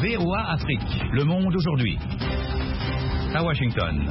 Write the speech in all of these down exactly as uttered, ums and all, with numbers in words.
V O A Afrique, Le Monde aujourd'hui. À Washington.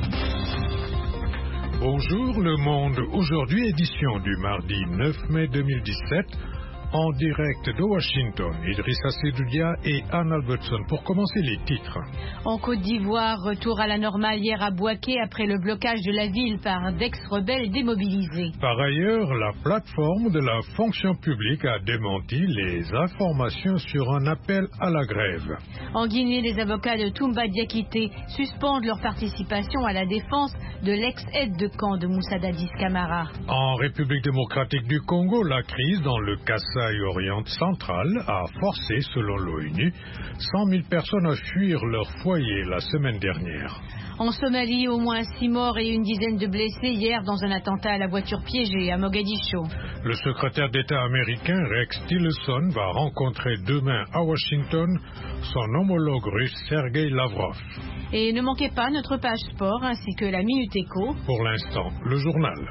Bonjour Le Monde aujourd'hui, édition du mardi neuf mai deux mille dix-sept. En direct de Washington, Idrissa Seydoudia et Anne Albertson. Pour commencer les titres. En Côte d'Ivoire, retour à la normale hier à Bouaké après le blocage de la ville par d'ex-rebelles démobilisés. Par ailleurs, la plateforme de la fonction publique a démenti les informations sur un appel à la grève. En Guinée, les avocats de Toumba Diakité suspendent leur participation à la défense de l'ex-aide de camp de Moussa Dadis Camara. En République démocratique du Congo, la crise dans le Kasaï Orient central a forcé, selon l'ONU, cent mille personnes à fuir leur foyer la semaine dernière. En Somalie, au moins six morts et une dizaine de blessés hier dans un attentat à la voiture piégée à Mogadiscio. Le secrétaire d'État américain Rex Tillerson va rencontrer demain à Washington son homologue russe Sergei Lavrov. Et ne manquez pas notre page sport ainsi que la Minute Éco. Pour l'instant, le journal.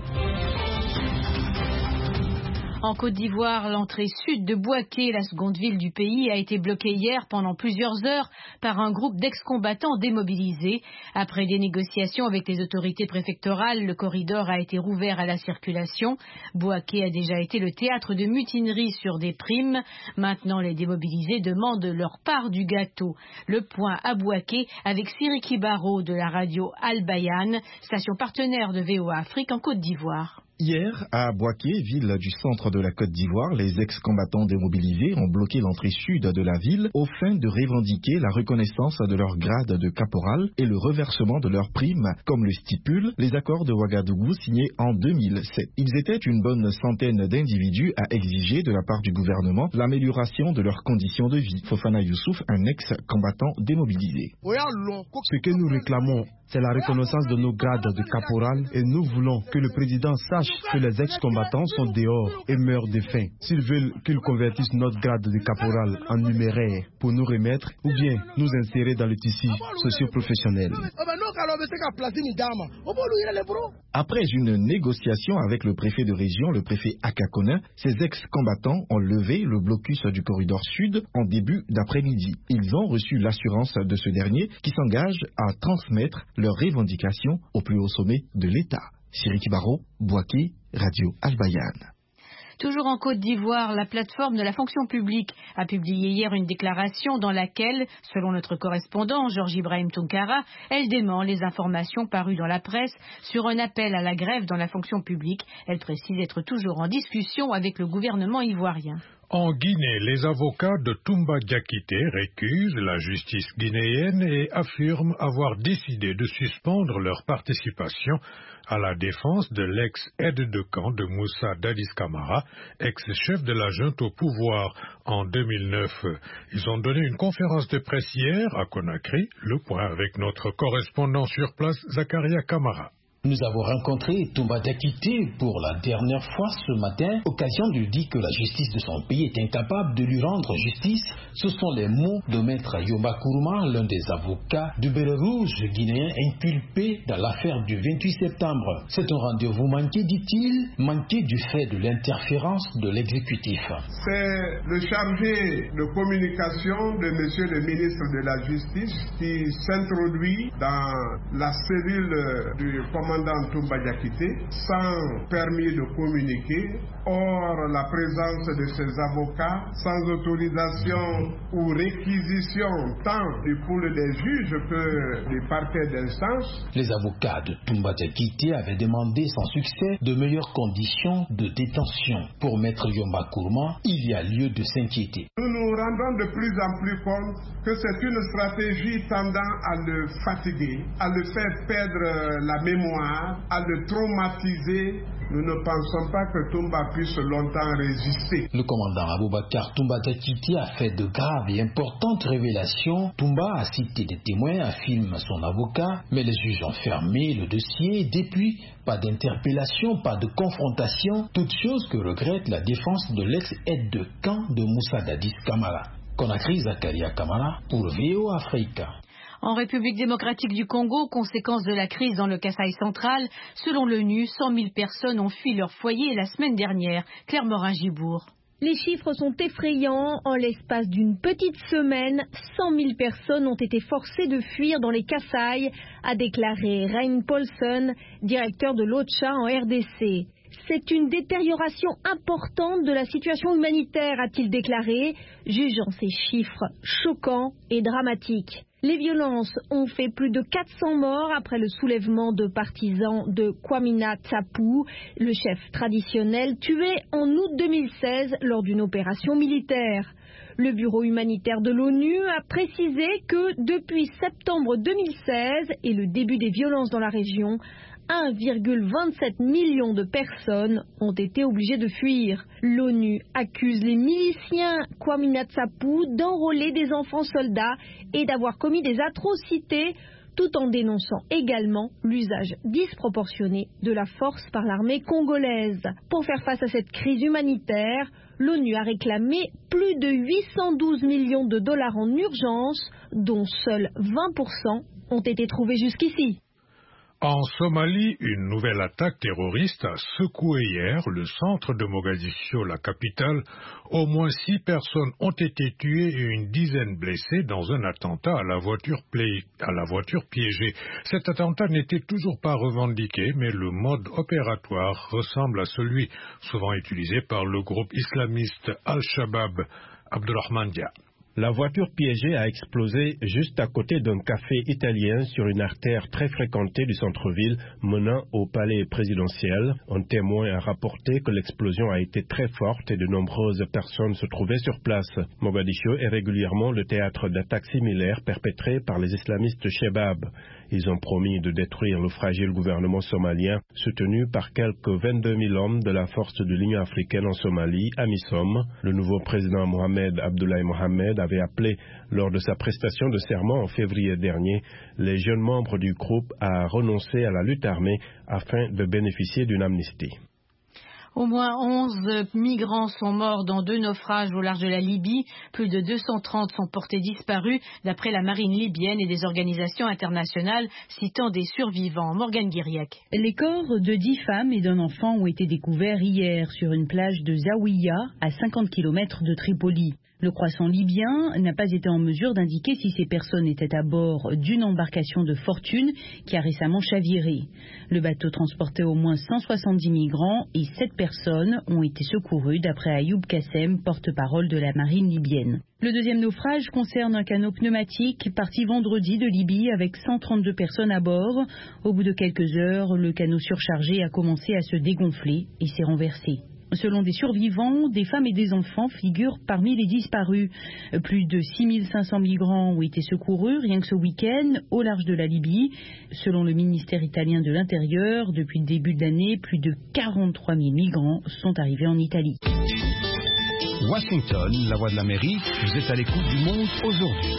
En Côte d'Ivoire, l'entrée sud de Bouaké, la seconde ville du pays, a été bloquée hier pendant plusieurs heures par un groupe d'ex-combattants démobilisés. Après des négociations avec les autorités préfectorales, le corridor a été rouvert à la circulation. Bouaké a déjà été le théâtre de mutineries sur des primes. Maintenant, les démobilisés demandent leur part du gâteau. Le point à Bouaké avec Siriki Baro de la radio Al Bayan, station partenaire de V O A Afrique en Côte d'Ivoire. Hier, à Bouaké, ville du centre de la Côte d'Ivoire, les ex-combattants démobilisés ont bloqué l'entrée sud de la ville au fin de revendiquer la reconnaissance de leur grade de caporal et le reversement de leurs primes, comme le stipulent les accords de Ouagadougou signés en deux mille sept. Ils étaient une bonne centaine d'individus à exiger de la part du gouvernement l'amélioration de leurs conditions de vie. Fofana Youssouf, un ex-combattant démobilisé. Ce que nous réclamons, c'est la reconnaissance de nos grades de caporal et nous voulons que le président sache que les ex-combattants sont dehors et meurent de faim. S'ils veulent qu'ils convertissent notre grade de caporal en numéraire pour nous remettre ou bien nous insérer dans le tissu socio-professionnel. Après une négociation avec le préfet de région, le préfet Akakona, ces ex-combattants ont levé le blocus du corridor sud en début d'après-midi. Ils ont reçu l'assurance de ce dernier qui s'engage à transmettre leurs revendications au plus haut sommet de l'État. Siriki Baro, Bouaké, Radio Al Bayan. Toujours en Côte d'Ivoire, la plateforme de la fonction publique a publié hier une déclaration dans laquelle, selon notre correspondant Georges Ibrahim Tounkara, elle dément les informations parues dans la presse sur un appel à la grève dans la fonction publique. Elle précise être toujours en discussion avec le gouvernement ivoirien. En Guinée, les avocats de Toumba Diakité récusent la justice guinéenne et affirment avoir décidé de suspendre leur participation à la défense de l'ex-aide de camp de Moussa Dadis Camara, ex-chef de la junte au pouvoir en deux mille neuf. Ils ont donné une conférence de presse hier à Conakry, le point avec notre correspondant sur place, Zakaria Kamara. Nous avons rencontré Toumba Diakité pour la dernière fois ce matin, occasion de dire que la justice de son pays est incapable de lui rendre justice. Ce sont les mots de maître Yomba Kourouma, l'un des avocats du béret rouge guinéen inculpé dans l'affaire du vingt-huit septembre. C'est un rendez-vous manqué, dit-il, manqué du fait de l'interférence de l'exécutif. C'est le chargé de communication de monsieur le ministre de la Justice qui s'introduit dans la cellule du commandant Toumba Diakité sans permis de communiquer. Or, la présence de ces avocats sans autorisation ou réquisition tant du pool des juges que du parquet d'instance. Les avocats de Toumba Diakité avaient demandé sans succès de meilleures conditions de détention. Pour maître Yomba Kourouma, il y a lieu de s'inquiéter. Nous nous rendons de plus en plus compte que c'est une stratégie tendant à le fatiguer, à le faire perdre la mémoire, à le traumatiser. Nous ne pensons pas que Toumba puisse longtemps résister. Le commandant Aboubakar Toumba Diakité a fait de graves et importantes révélations. Toumba a cité des témoins, affirme son avocat, mais les juges ont fermé le dossier. Depuis, pas d'interpellation, pas de confrontation, toute chose que regrette la défense de l'ex-aide de camp de Moussa Dadis Camara. Conakry, Zakaria Kamara pour V O A Afrique. En République démocratique du Congo, conséquence de la crise dans le Kasaï central, selon l'ONU, cent mille personnes ont fui leur foyer la semaine dernière. Claire Morin-Gibourg. Les chiffres sont effrayants. En l'espace d'une petite semaine, cent mille personnes ont été forcées de fuir dans les Kasaï, a déclaré Rein Paulsen, directeur de l'OCHA en R D C. C'est une détérioration importante de la situation humanitaire, a-t-il déclaré, jugeant ces chiffres choquants et dramatiques. Les violences ont fait plus de quatre cents morts après le soulèvement de partisans de Kwamina Tapu, le chef traditionnel tué en août deux mille seize lors d'une opération militaire. Le bureau humanitaire de l'ONU a précisé que depuis septembre deux mille seize et le début des violences dans la région, un virgule vingt-sept million de personnes ont été obligées de fuir. L'ONU accuse les miliciens Kwamina Tapu d'enrôler des enfants soldats et d'avoir commis des atrocités, tout en dénonçant également l'usage disproportionné de la force par l'armée congolaise. Pour faire face à cette crise humanitaire, l'ONU a réclamé plus de huit cent douze millions de dollars en urgence, dont seuls vingt pour cent ont été trouvés jusqu'ici. En Somalie, une nouvelle attaque terroriste a secoué hier le centre de Mogadiscio, la capitale. Au moins six personnes ont été tuées et une dizaine blessées dans un attentat à la voiture, à la voiture piégée. Cet attentat n'était toujours pas revendiqué, mais le mode opératoire ressemble à celui souvent utilisé par le groupe islamiste Al-Shabaab. Abdurrahman Dia. La voiture piégée a explosé juste à côté d'un café italien sur une artère très fréquentée du centre-ville menant au palais présidentiel. Un témoin a rapporté que l'explosion a été très forte et de nombreuses personnes se trouvaient sur place. Mogadiscio est régulièrement le théâtre d'attaques similaires perpétrées par les islamistes Shabab. Ils ont promis de détruire le fragile gouvernement somalien, soutenu par quelques vingt-deux mille hommes de la force de l'Union africaine en Somalie, AMISOM. Le nouveau président Mohamed Abdullahi Mohamed avait appelé, lors de sa prestation de serment en février dernier, les jeunes membres du groupe à renoncer à la lutte armée afin de bénéficier d'une amnistie. Au moins onze migrants sont morts dans deux naufrages au large de la Libye. Plus de deux cent trente sont portés disparus, d'après la marine libyenne et des organisations internationales citant des survivants. Morgane Guiriac. Les corps de dix femmes et d'un enfant ont été découverts hier sur une plage de Zawiya, à cinquante kilomètres de Tripoli. Le croissant libyen n'a pas été en mesure d'indiquer si ces personnes étaient à bord d'une embarcation de fortune qui a récemment chaviré. Le bateau transportait au moins cent soixante-dix migrants et sept personnes ont été secourues d'après Ayoub Kassem, porte-parole de la marine libyenne. Le deuxième naufrage concerne un canot pneumatique parti vendredi de Libye avec cent trente-deux personnes à bord. Au bout de quelques heures, le canot surchargé a commencé à se dégonfler et s'est renversé. Selon des survivants, des femmes et des enfants figurent parmi les disparus. Plus de six mille cinq cents migrants ont été secourus rien que ce week-end au large de la Libye. Selon le ministère italien de l'Intérieur, depuis le début de l'année, plus de quarante-trois mille migrants sont arrivés en Italie. Washington, la voix de l'Amérique, vous êtes à l'écoute du monde aujourd'hui.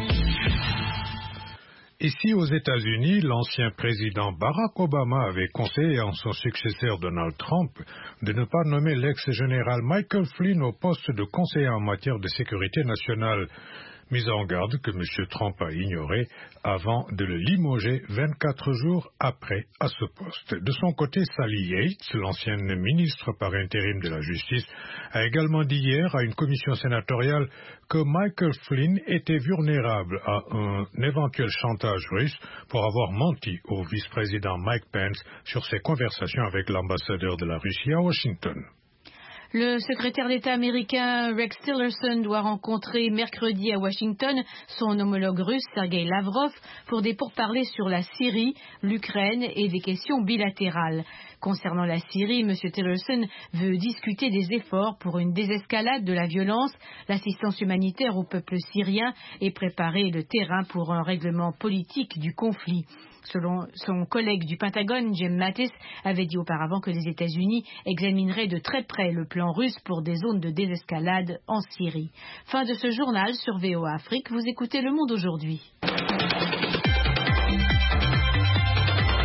Ici aux États-Unis, l'ancien président Barack Obama avait conseillé à son successeur Donald Trump de ne pas nommer l'ex-général Michael Flynn au poste de conseiller en matière de sécurité nationale. Mise en garde que M. Trump a ignoré avant de le limoger vingt-quatre jours après à ce poste. De son côté, Sally Yates, l'ancienne ministre par intérim de la Justice, a également dit hier à une commission sénatoriale que Michael Flynn était vulnérable à un éventuel chantage russe pour avoir menti au vice-président Mike Pence sur ses conversations avec l'ambassadeur de la Russie à Washington. Le secrétaire d'État américain Rex Tillerson doit rencontrer mercredi à Washington son homologue russe Sergei Lavrov pour des pourparlers sur la Syrie, l'Ukraine et des questions bilatérales. Concernant la Syrie, M. Tillerson veut discuter des efforts pour une désescalade de la violence, l'assistance humanitaire au peuple syrien et préparer le terrain pour un règlement politique du conflit. Selon son collègue du Pentagone, Jim Mattis, avait dit auparavant que les États-Unis examineraient de très près le plan russe pour des zones de désescalade en Syrie. Fin de ce journal sur V O A Afrique. Vous écoutez Le Monde aujourd'hui.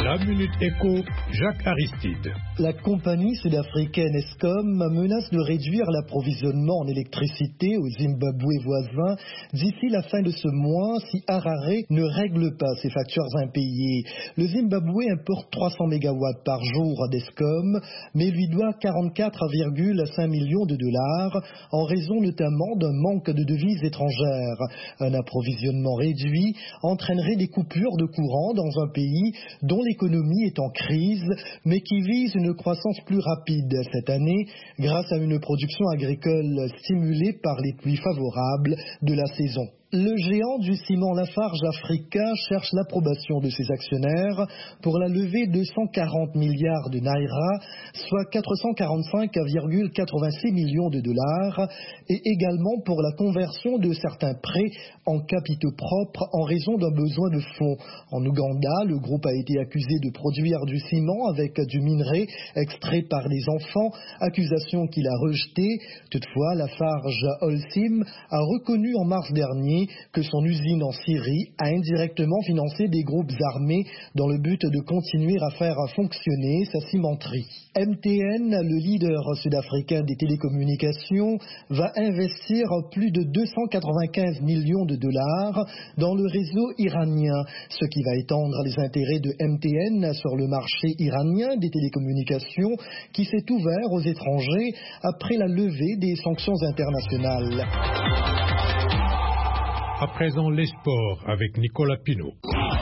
La Minute Éco, Jacques Aristide. La compagnie sud-africaine Eskom menace de réduire l'approvisionnement en électricité au Zimbabwe voisin d'ici la fin de ce mois si Harare ne règle pas ses factures impayées. Le Zimbabwe importe trois cents mégawatts par jour d'Eskom, mais lui doit quarante-quatre virgule cinq millions de dollars en raison notamment d'un manque de devises étrangères. Un approvisionnement réduit entraînerait des coupures de courant dans un pays dont l'économie est en crise, mais qui vise une croissance plus rapide cette année grâce à une production agricole stimulée par les pluies favorables de la saison. Le géant du ciment Lafarge Africa cherche l'approbation de ses actionnaires pour la levée de cent quarante milliards de naira, soit quatre cent quarante-cinq virgule quatre-vingt-six millions de dollars, et également pour la conversion de certains prêts en capitaux propres en raison d'un besoin de fonds. En Ouganda, le groupe a été accusé de produire du ciment avec du minerai extrait par les enfants, accusation qu'il a rejetée. Toutefois, Lafarge Holcim a reconnu en mars dernier que son usine en Syrie a indirectement financé des groupes armés dans le but de continuer à faire fonctionner sa cimenterie. M T N, le leader sud-africain des télécommunications, va investir plus de deux cent quatre-vingt-quinze millions de dollars dans le réseau iranien, ce qui va étendre les intérêts de M T N sur le marché iranien des télécommunications qui s'est ouvert aux étrangers après la levée des sanctions internationales. À présent, les sports avec Nicolas Pinault.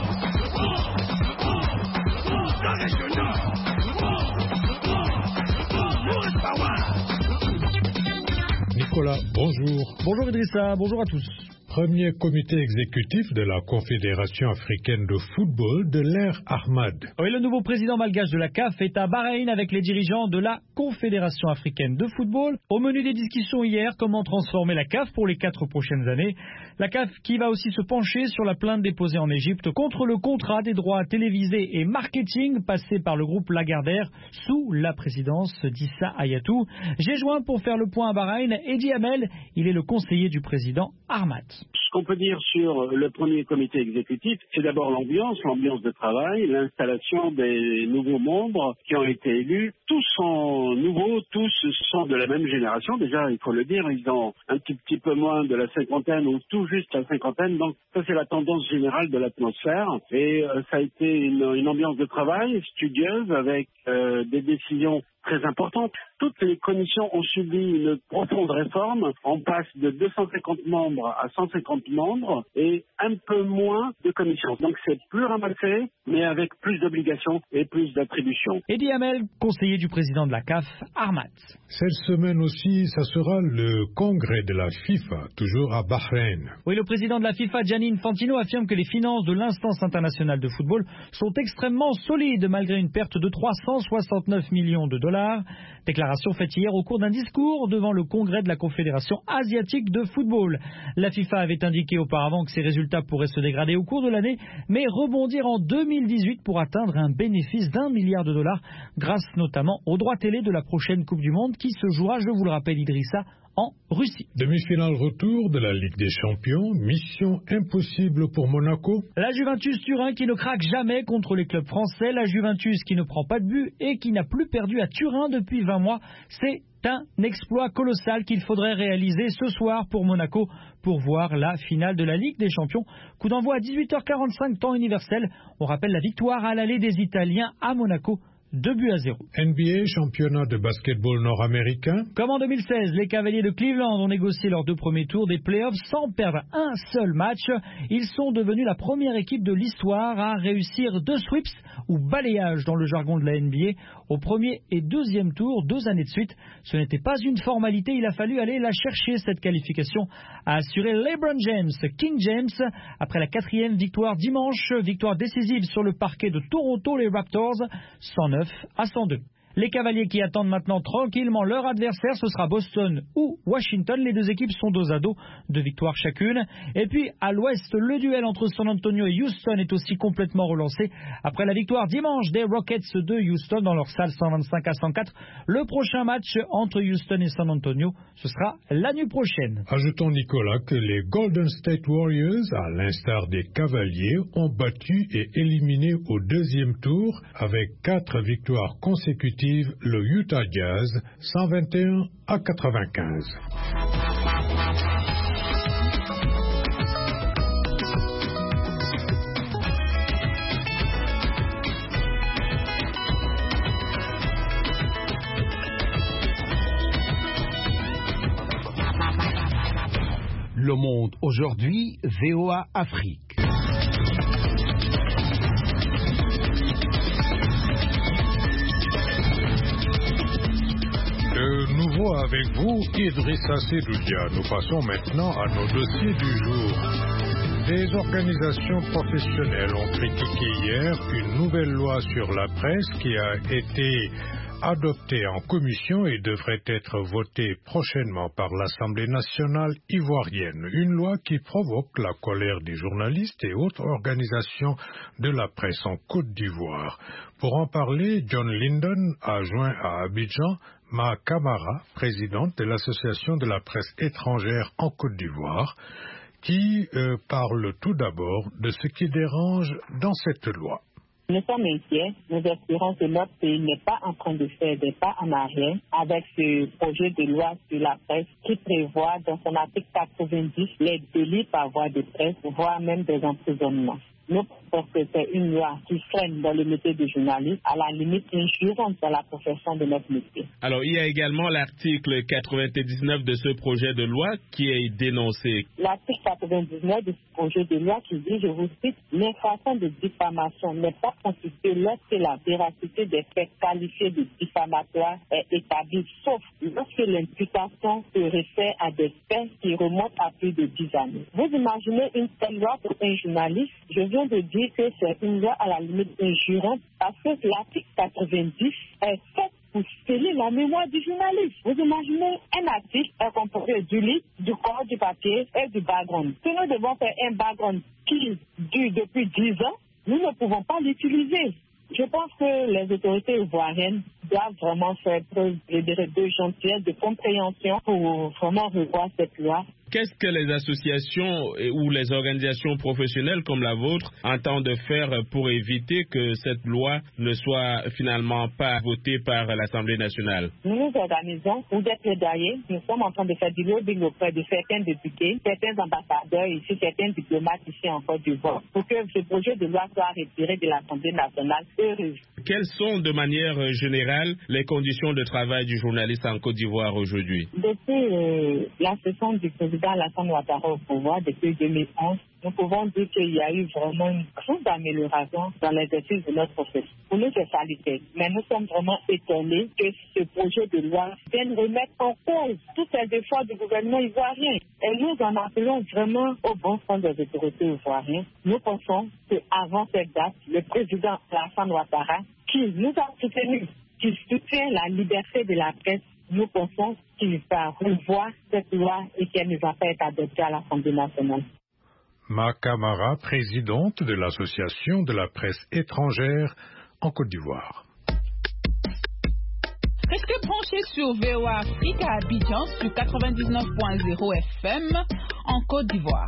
Nicolas, bonjour. Bonjour Idrissa, bonjour à tous. Premier comité exécutif de la Confédération africaine de football de l'ère Ahmad. Oui, le nouveau président malgache de la C A F est à Bahreïn avec les dirigeants de la Confédération africaine de football. Au menu des discussions hier, comment transformer la C A F pour les quatre prochaines années. La C A F qui va aussi se pencher sur la plainte déposée en Égypte contre le contrat des droits télévisés et marketing passé par le groupe Lagardère sous la présidence d'Issa Hayatou. J'ai joint pour faire le point à Bahreïn Eddie Hamel, il est le conseiller du président Ahmad. Ce qu'on peut dire sur le premier comité exécutif, c'est d'abord l'ambiance, l'ambiance de travail, l'installation des nouveaux membres qui ont été élus. Tous sont nouveaux, tous sont de la même génération. Déjà, il faut le dire, ils ont un petit, petit peu moins de la cinquantaine ou tout juste la cinquantaine. Donc ça, c'est la tendance générale de l'atmosphère. Et euh, ça a été une, une ambiance de travail studieuse avec euh, des décisions très importante. Toutes les commissions ont subi une profonde réforme. On passe de deux cent cinquante membres à cent cinquante membres et un peu moins de commissions. Donc c'est plus ramassé, mais avec plus d'obligations et plus d'attributions. Eddie Hamel, conseiller du président de la C A F, Ahmad. Cette semaine aussi, ça sera le congrès de la FIFA, toujours à Bahreïn. Oui, le président de la FIFA, Gianni Infantino, affirme que les finances de l'instance internationale de football sont extrêmement solides malgré une perte de trois cent soixante-neuf millions de dollars. Déclaration faite hier au cours d'un discours devant le congrès de la Confédération asiatique de football. La FIFA avait indiqué auparavant que ses résultats pourraient se dégrader au cours de l'année, mais rebondir en deux mille dix-huit pour atteindre un bénéfice d'un milliard de dollars, grâce notamment aux droits télé de la prochaine Coupe du Monde qui se jouera, je vous le rappelle Idrissa, en Russie. Demi-finale retour de la Ligue des Champions, mission impossible pour Monaco. La Juventus Turin qui ne craque jamais contre les clubs français, la Juventus qui ne prend pas de but et qui n'a plus perdu à Turin depuis vingt mois, c'est un exploit colossal qu'il faudrait réaliser ce soir pour Monaco pour voir la finale de la Ligue des Champions. Coup d'envoi à dix-huit heures quarante-cinq temps universel. On rappelle la victoire à l'aller des Italiens à Monaco. deux buts à zéro. N B A, championnat de basketball nord-américain. Comme en deux mille seize, les Cavaliers de Cleveland ont négocié leurs deux premiers tours des playoffs sans perdre un seul match. Ils sont devenus la première équipe de l'histoire à réussir deux sweeps ou balayages dans le jargon de la N B A au premier et deuxième tour, deux années de suite. Ce n'était pas une formalité, il a fallu aller la chercher cette qualification, a assuré LeBron James, King James, après la quatrième victoire dimanche, victoire décisive sur le parquet de Toronto, les Raptors, cent neuf à cent deux. Les Cavaliers qui attendent maintenant tranquillement leur adversaire, ce sera Boston ou Washington. Les deux équipes sont dos à dos, deux victoires chacune. Et puis à l'ouest, le duel entre San Antonio et Houston est aussi complètement relancé. Après la victoire dimanche des Rockets de Houston dans leur salle cent vingt-cinq à cent quatre, le prochain match entre Houston et San Antonio, ce sera la nuit prochaine. Ajoutons, Nicolas, que les Golden State Warriors, à l'instar des Cavaliers, ont battu et éliminé au deuxième tour avec quatre victoires consécutives le Utah Jazz cent vingt et un à quatre-vingt-quinze. Le Monde aujourd'hui, V O A Afrique. De nouveau avec vous, Idrissa Sedoudia. Nous passons maintenant à nos dossiers du jour. Des organisations professionnelles ont critiqué hier une nouvelle loi sur la presse qui a été adoptée en commission et devrait être votée prochainement par l'Assemblée nationale ivoirienne. Une loi qui provoque la colère des journalistes et autres organisations de la presse en Côte d'Ivoire. Pour en parler, John Linden a joint à Abidjan Ma Camara, présidente de l'Association de la presse étrangère en Côte d'Ivoire, qui euh, parle tout d'abord de ce qui dérange dans cette loi. Nous sommes inquiets. Nous espérons que notre pays n'est pas en train de faire des pas en arrière avec ce projet de loi sur la presse qui prévoit dans son article quatre-vingt-dix les délits par voie de presse, voire même des emprisonnements. Nous pensons que c'est une loi qui freine dans le métier de journaliste, à la limite injuriante dans la profession de notre métier. Alors, il y a également l'article quatre-vingt-dix-neuf de ce projet de loi qui est dénoncé. L'article quatre-vingt-dix-neuf de ce projet de loi qui dit, je vous cite, l'infraction de diffamation n'est pas constituée lorsque la véracité des faits qualifiés de diffamatoires est établie, sauf lorsque l'imputation se réfère à des faits qui remontent à plus de dix années. Vous imaginez une telle loi pour un journaliste? Je viens de dire que c'est une loi à la limite injuriante parce que l'article quatre-vingt-dix est fait pour sceller la mémoire du journaliste. Vous imaginez, un article est composé du livre, du corps, du papier et du background. Si nous devons faire un background qui dure depuis dix ans, nous ne pouvons pas l'utiliser. Je pense que les autorités ivoiriennes doivent vraiment faire preuve de gentillesse, de compréhension pour vraiment revoir cette loi. Qu'est-ce que les associations ou les organisations professionnelles comme la vôtre entendent faire pour éviter que cette loi ne soit finalement pas votée par l'Assemblée nationale? Nous nous organisons pour des plaidoyers. Nous sommes en train de faire du lobbying auprès de certains députés, certains ambassadeurs ici, certains diplomates ici en Côte d'Ivoire, pour que ce projet de loi soit retiré de l'Assemblée nationale. Heureuse. Quelles sont de manière générale les conditions de travail du journaliste en Côte d'Ivoire aujourd'hui? Depuis euh, la session du président Alassane Ouattara au pouvoir depuis deux mille onze, nous pouvons dire qu'il y a eu vraiment une grande amélioration dans l'exercice de notre profession. Pour nous, c'est salutaire. Mais nous sommes vraiment étonnés que ce projet de loi vienne remettre en cause tous ces efforts du gouvernement ivoirien. Et nous en appelons vraiment au bon sens des autorités ivoiriennes. Nous pensons qu'avant cette date, le président Alassane Ouattara, qui nous a soutenus, qui soutient la liberté de la presse, nous pensons qu'il va revoir cette loi et qu'elle ne va pas être adoptée à l'Assemblée nationale. Ma Camara, présidente de l'Association de la presse étrangère en Côte d'Ivoire. Restez branchés sur V O A Afrique à Abidjan sur quatre-vingt-dix-neuf point zéro F M en Côte d'Ivoire.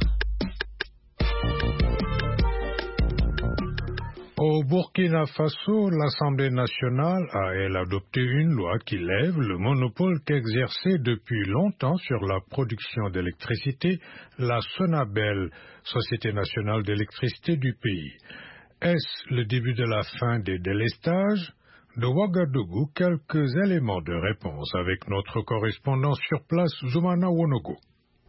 Au Burkina Faso, l'Assemblée nationale a, elle, adopté une loi qui lève le monopole qu'exerçait depuis longtemps sur la production d'électricité la Sonabel, Société nationale d'électricité du pays. Est-ce le début de la fin des délestages? De Ouagadougou, quelques éléments de réponse avec notre correspondant sur place, Zoumana Wonogo.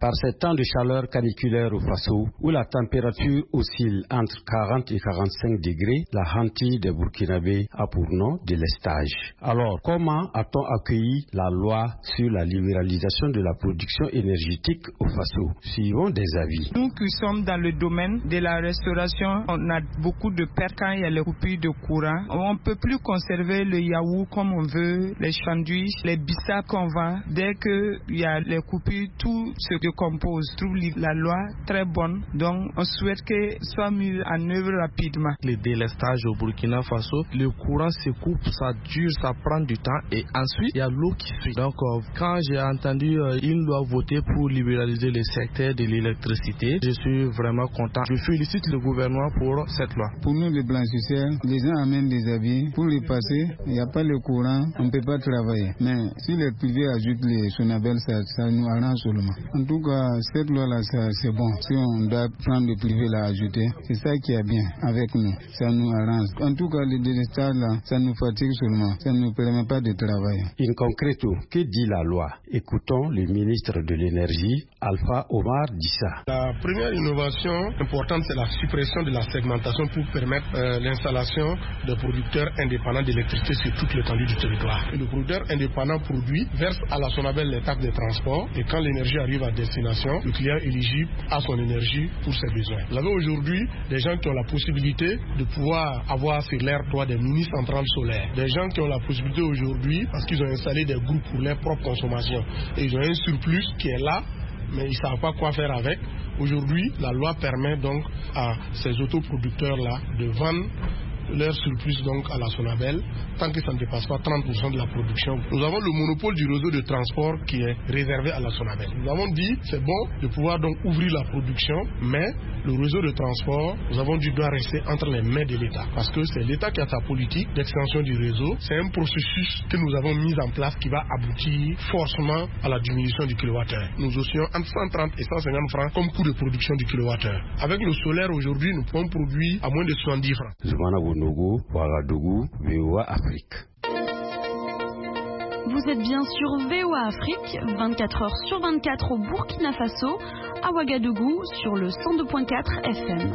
Par ces temps de chaleur caniculaire au Faso, où la température oscille entre quarante et quarante-cinq degrés, la hantille des Burkinabés a pour nom délestage. Alors, comment a-t-on accueilli la loi sur la libéralisation de la production énergétique au Faso? Suivons des avis. Nous qui sommes dans le domaine de la restauration, on a beaucoup de pertes quand il y a les coupures de courant. On ne peut plus conserver le yaourt comme on veut, les sandwichs, les bissap qu'on vend. Dès qu'il y a les coupures, tout se décompose. Je trouve la loi très bonne, donc on souhaite que soit mis en œuvre rapidement. Le délestage au Burkina Faso, le courant se coupe, ça dure, ça prend du temps et ensuite il y a l'eau qui suit. Donc euh, quand j'ai entendu euh, une loi voter pour libéraliser le secteur de l'électricité, je suis vraiment content. Je félicite le gouvernement pour cette loi. Pour nous les blanchisseurs, les gens amènent des habits. Pour les passer, il n'y a pas le courant, on ne peut pas travailler. Mais si les privés ajoutent les Sonabel, ça, ça nous arrange seulement. En tout cas, cette loi-là, c'est bon. Si on doit prendre le privé là ajouter, c'est ça qui est bien avec nous. Ça nous arrange. En tout cas, le délestage là, ça nous fatigue seulement. Ça ne nous permet pas de travailler. In concreto, que dit la loi? Écoutons le ministre de l'Énergie, Alpha Omar Dissa. La première innovation importante, c'est la suppression de la segmentation pour permettre euh, l'installation de producteurs indépendants d'électricité sur toute l'étendue du territoire. Et le producteur indépendant produit, verse à la Sonabel les taxes de transport et quand l'énergie arrive à destination, le client est éligible à son énergie pour ses besoins. Vous avez aujourd'hui des gens qui ont la possibilité de pouvoir avoir sur leur toit des mini-centrales solaires. Des gens qui ont la possibilité aujourd'hui, parce qu'ils ont installé des groupes pour leur propre consommation, et ils ont un surplus qui est là, mais ils ne savent pas quoi faire avec. Aujourd'hui, la loi permet donc à ces autoproducteurs-là de vendre leur surplus donc à la Sonabel, tant que ça ne dépasse pas trente pour cent de la production. Nous avons le monopole du réseau de transport qui est réservé à la Sonabel. Nous avons dit c'est bon de pouvoir donc ouvrir la production, mais le réseau de transport, nous avons dit doit rester entre les mains de l'État, parce que c'est l'État qui a sa politique d'extension du réseau. C'est un processus que nous avons mis en place qui va aboutir forcément à la diminution du kilowattheure. Nous oscillons entre cent trente et cent cinquante francs comme coût de production du kilowattheure. Avec le solaire aujourd'hui, nous pouvons produire à moins de soixante-dix francs. Nogo, Ouagadougou, V O A Afrique. Vous êtes bien sur V O A Afrique, vingt-quatre heures sur vingt-quatre au Burkina Faso, à Ouagadougou sur le cent deux virgule quatre F M.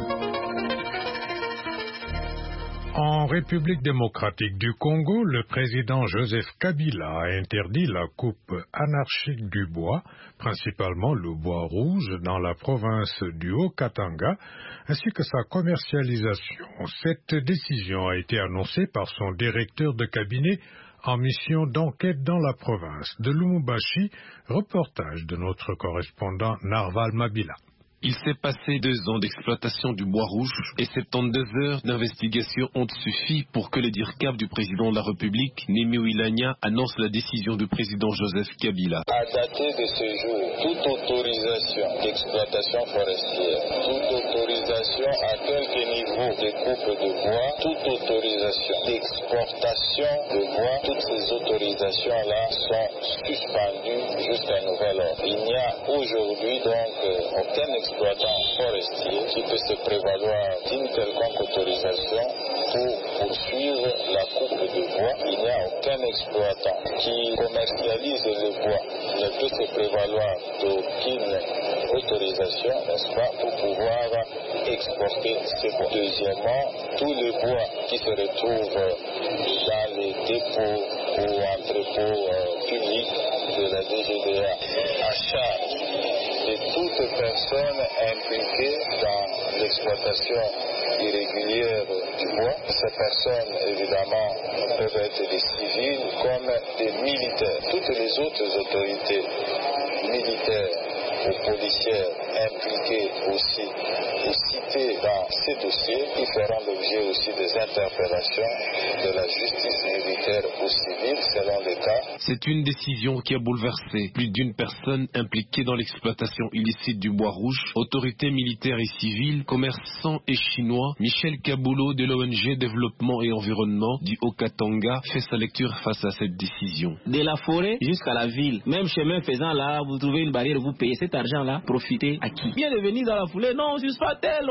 En République démocratique du Congo, le président Joseph Kabila a interdit la coupe anarchique du bois, principalement le bois rouge, dans la province du Haut-Katanga, ainsi que sa commercialisation. Cette décision a été annoncée par son directeur de cabinet en mission d'enquête dans la province de Lubumbashi. Reportage de notre correspondant Narval Mabila. Il s'est passé deux ans d'exploitation du bois rouge et soixante-douze heures d'investigation ont suffi pour que le D I R C A B du président de la République, Némi Ouilania, annonce la décision du président Joseph Kabila. À dater de ce jour, toute autorisation d'exploitation forestière, toute autorisation à quelque niveau de coupe de bois, toute autorisation d'exportation de bois, toutes ces autorisations-là sont suspendues jusqu'à nouvel ordre. Il n'y a aujourd'hui donc aucun exploitant forestier qui peut se prévaloir d'une quelconque autorisation pour poursuivre la coupe de bois. Il n'y a aucun exploitant qui commercialise le bois ne peut se prévaloir d'aucune autorisation, n'est-ce pas, pour pouvoir exporter ce bois. Deuxièmement, tous les bois qui se retrouvent dans les dépôts ou entrepôts euh, publics de la D G D A à charge de toute personne impliquée dans l'exploitation irrégulière du bois. Ces personnes, évidemment, peuvent être des civils comme des militaires. Toutes les autres autorités militaires ou policières impliquées aussi ou citées dans ces dossiers, ils feront l'objet aussi des interpellations de la justice militaire ou civile selon les cas. C'est une décision qui a bouleversé plus d'une personne impliquée dans l'exploitation illicite du bois rouge. Autorités militaires et civiles, commerçants et chinois, Michel Kaboulot de l'O N G Développement et Environnement du Haut-Katanga fait sa lecture face à cette décision. De la forêt jusqu'à la ville, même chemin faisant là, vous trouvez une barrière, vous payez cet argent là, profitez à qui? Bien de venir dans la foulée, non, on ne pas tel, on fait tel.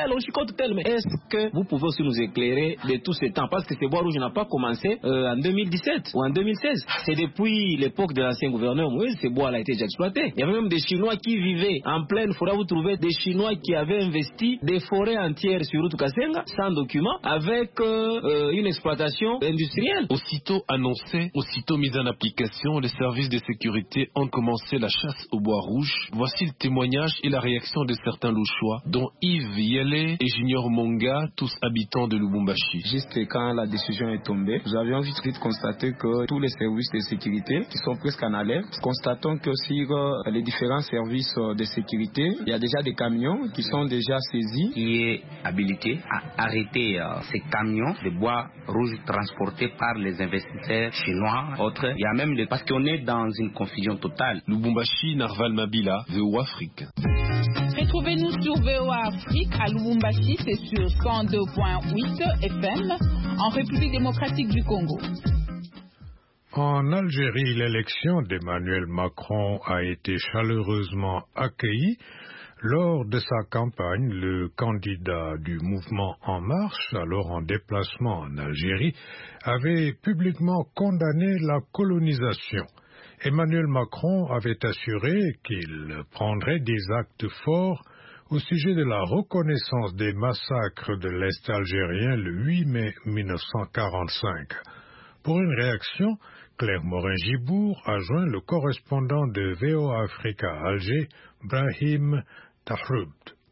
tel, on chicote tel. Mais est-ce que vous pouvez aussi nous éclairer de tout ce temps? Parce que ce bois rouge n'a pas commencé euh, en deux mille dix-sept ou en deux mille seize. C'est depuis l'époque de l'ancien gouverneur Moïse, ce bois-là a été déjà exploité. Il y avait même des Chinois qui vivaient en pleine forêt. Vous trouvez des Chinois qui avaient investi des forêts entières sur Route Kasenga, sans document, avec euh, euh, une exploitation industrielle. Aussitôt annoncé, aussitôt mis en application, les services de sécurité ont commencé la chasse au bois rouge. Voici le témoignage et la réaction de certains Louchois, dont Yves Yele et Junior Monga, tous habitants de Lubumbashi. Juste quand la décision est tombée, nous avions vite, vite constaté que tous les services de sécurité qui sont presque en alerte, constatons que sur euh, les différents services euh, de sécurité, il y a déjà des camions qui sont déjà saisis. Qui est habilité à arrêter euh, ces camions de bois rouge transportés par les investisseurs chinois, autres. Il y a même des... parce qu'on est dans une confusion totale. Lubumbashi, Narval Mabila, V O Afrique. Retrouvez-nous sur V O Afrique à Lubumbashi, c'est sur cent deux point huit F M, en République démocratique du Congo. En Algérie, l'élection d'Emmanuel Macron a été chaleureusement accueillie. Lors de sa campagne, le candidat du mouvement En Marche, alors en déplacement en Algérie, avait publiquement condamné la colonisation. Emmanuel Macron avait assuré qu'il prendrait des actes forts au sujet de la reconnaissance des massacres de l'Est algérien le huit mai mille neuf cent quarante-cinq. Pour une réaction, Claire Morin-Gibour a joint le correspondant de V O Afrique à Alger, Brahim Tahroub.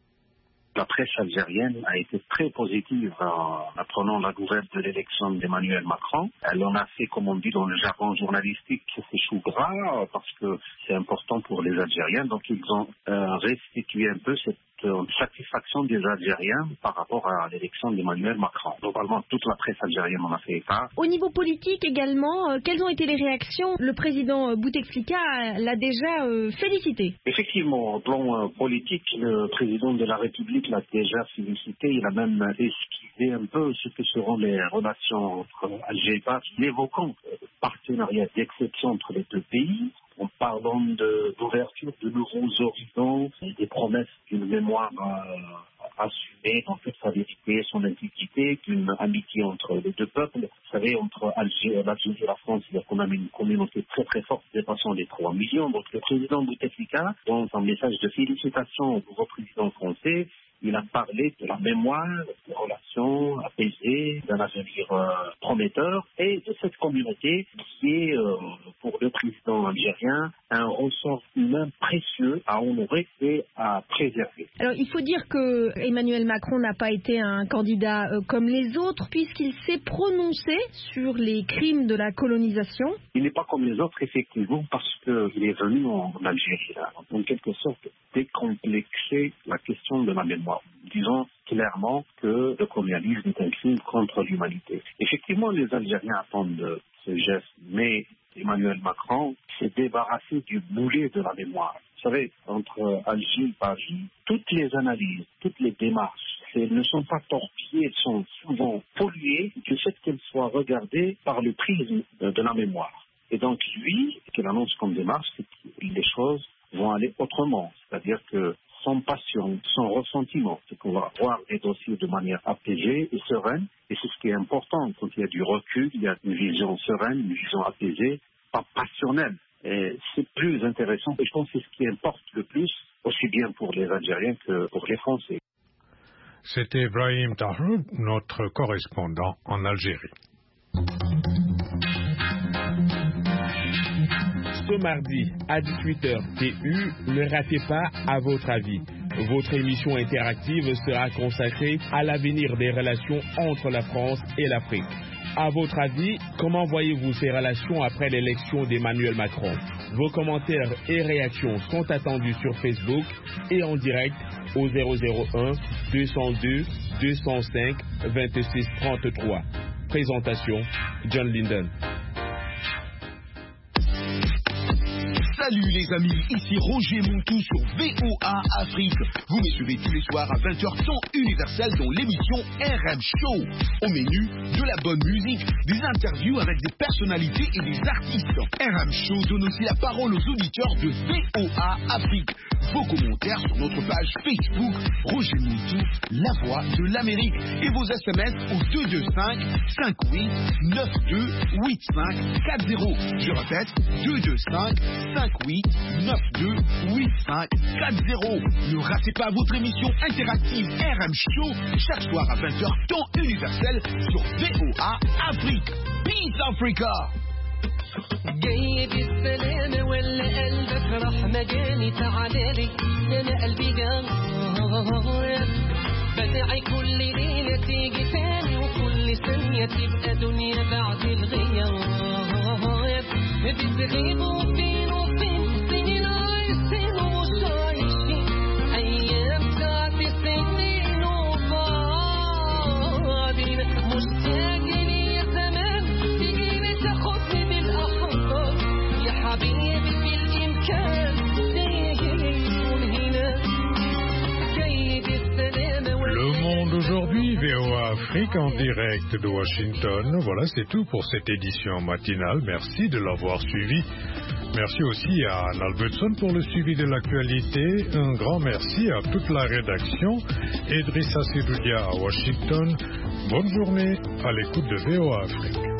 La presse algérienne a été très positive en apprenant la nouvelle de l'élection d'Emmanuel Macron. Elle en a fait, comme on dit dans le jargon journalistique, c'est chou gras, parce que c'est important pour les Algériens. Donc ils ont euh, restitué un peu cette euh, satisfaction des Algériens par rapport à l'élection d'Emmanuel Macron. Globalement, toute la presse algérienne en a fait état. Au niveau politique également, euh, quelles ont été les réactions? Le président Bouteflika l'a déjà euh, félicité. Effectivement, au plan euh, politique, le président de la République l'a déjà félicité. Il a même esquivé un peu ce que seront les relations entre Alger et Paris, évoquant le partenariat d'exception entre les deux pays, en parlant de, d'ouverture de nouveaux horizons et des promesses d'une mémoire euh, assumée dans toute sa vérité, son intégrité, d'une amitié entre les deux peuples. Vous savez, entre Alger, l'Algérie et la France, il y a quand même une communauté très très forte dépassant les trois millions. Donc le président Bouteflika, dans un message de félicitations au nouveau président français, il a parlé de la mémoire, des relations apaisées, d'un avenir euh, prometteur et de cette communauté qui est, euh, pour le président algérien, un ressort humain précieux à honorer et à préserver. Alors, il faut dire que Emmanuel Macron n'a pas été un candidat euh, comme les autres, puisqu'il s'est prononcé sur les crimes de la colonisation. Il n'est pas comme les autres, effectivement, parce qu'il est venu en Algérie, là, en quelque sorte, décomplexer la question de la mémoire. Disons clairement que le colonialisme est un crime contre l'humanité. Effectivement, les Algériens attendent ce geste, mais Emmanuel Macron s'est débarrassé du boulet de la mémoire. Vous savez, entre Alger et Paris, toutes les analyses, toutes les démarches, elles ne sont pas torpillées, elles sont souvent polluées du fait qu'elles soient regardées par le prisme de la mémoire. Et donc lui, ce qu'il annonce comme démarche, c'est que les choses vont aller autrement. C'est-à-dire que sans passion, sans ressentiment, c'est qu'on va voir les dossiers de manière apaisée et sereine. Et c'est ce qui est important. Quand il y a du recul, il y a une vision sereine, une vision apaisée, pas passionnelle. Et c'est plus intéressant. Et je pense que c'est ce qui importe le plus, aussi bien pour les Algériens que pour les Français. C'était Brahim Tahroub, notre correspondant en Algérie. Ce mardi à dix-huit heures T U, ne ratez pas À votre avis. Votre émission interactive sera consacrée à l'avenir des relations entre la France et l'Afrique. À votre avis, comment voyez-vous ces relations après l'élection d'Emmanuel Macron? Vos commentaires et réactions sont attendus sur Facebook et en direct au zéro zéro un deux zéro deux deux zéro cinq vingt-six trente-trois. Présentation, John Linden. Salut les amis, ici Roger Montou sur V O A Afrique. Vous me suivez tous les soirs à vingt heures temps universel dans l'émission R M Show. Au menu, de la bonne musique, des interviews avec des personnalités et des artistes. R M Show donne aussi la parole aux auditeurs de V O A Afrique. Vos commentaires sur notre page Facebook Roger Montou, la voix de l'Amérique. Et vos S M S au deux deux cinq, cinq huit, neuf deux, huit cinq, quatre zéro. Je répète, deux deux cinq, cinq huit, neuf deux, huit cinq, quatre zéro. Ne ratez pas votre émission interactive R M Show chaque soir à vingt heures temps universel sur V O A Afrique. Peace Africa! جاي بالسلامة ولا قلبك راح مجاني تعالالي أنا قلبي جام بدعي كل ليلة تيجي تاني وكل ثانية تبقى دنيا بعد الغياب بتغيب وفين وفين سنين عايشين ومش عايشين أيام بتاعت السنين وبعدين مشتاق لي يا زمان تجيلي تاخدني بالأحضان يا حبيبي بالإمكان تيجي هنا جاي بالسلامة. Le monde aujourd'hui, V O A Afrique en direct de Washington. Voilà, c'est tout pour cette édition matinale. Merci de l'avoir suivi. Merci aussi à Anne Albertson pour le suivi de l'actualité. Un grand merci à toute la rédaction. Idrissa Sidoudia à Washington. Bonne journée à l'écoute de V O A Afrique.